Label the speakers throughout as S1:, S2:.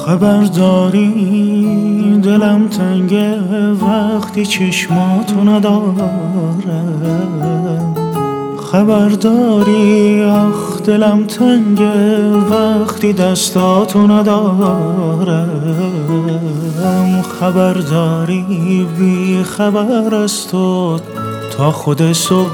S1: خبرداری دلم تنگه وقتی چشماتو ندارم. خبرداری آخ دلم تنگه وقتی دستاتو ندارم. خبرداری بی خبر از تو تا خود صبح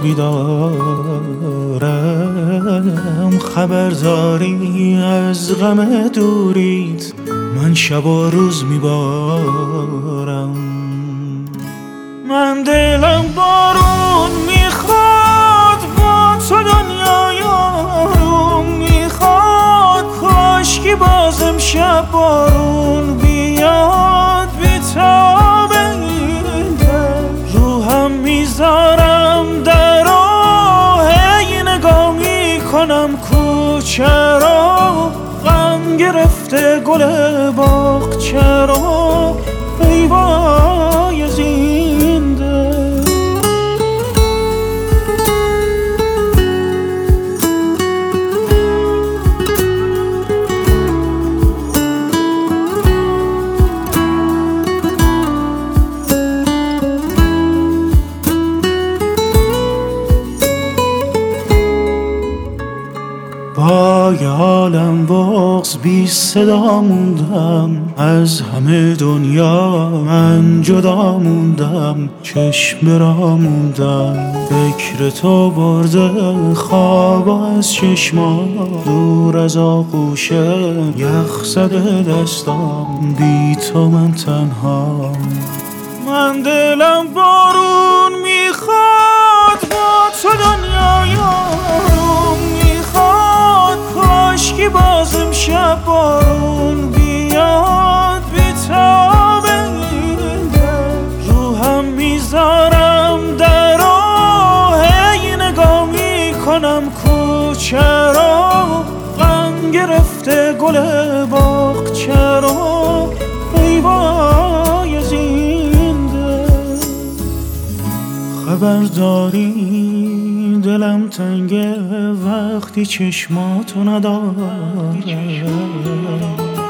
S1: بیدارم. خبرداری از غم دوریت من شب و روز میبارم. من دلم بارون میخواد با تو دنیای آروم میخواد. کاشکی باز امشب بارون بیاد بیتاب این دل. روحم میذارم در راه نگاه میکنم کوچه رو. غم گرفته گل باغچه رو ای وای زنده. با یه عالم بغض بی صدا موندم. از همه دنیا من جدا موندم. چشم را موندم فکر تو برده خواب از چشما. دور از آغوشه یخ زده دستام. بی تو من تنها. من دلم بارون میخواد با تو دنیای آروم میخواد. کاشکی باز امشب بارون بیاد بیتاب این دل. روحم میذارم در راه نگاه میکنم کوچه رو. غم گرفته گل باغچه رو ای وای زنده. خبرداری دلم تنگه وقتی چشماتو ندارم.